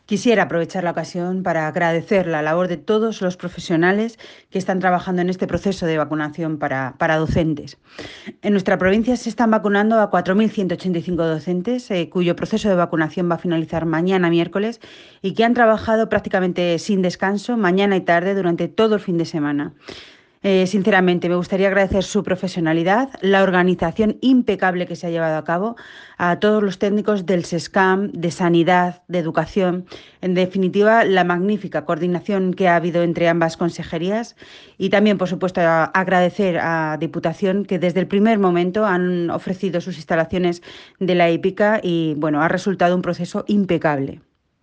Quisiera aprovechar la ocasión para agradecer la labor de todos los profesionales que están trabajando en este proceso de vacunación para docentes. En nuestra provincia se están vacunando a 4.185 docentes, cuyo proceso de vacunación va a finalizar mañana miércoles y que han trabajado prácticamente sin descanso mañana y tarde durante todo el fin de semana. Sinceramente, me gustaría agradecer su profesionalidad, la organización impecable que se ha llevado a cabo, a todos los técnicos del SESCAM, de Sanidad, de Educación, en definitiva, la magnífica coordinación que ha habido entre ambas consejerías y también, por supuesto, agradecer a Diputación que desde el primer momento han ofrecido sus instalaciones de la hípica y, bueno, ha resultado un proceso impecable.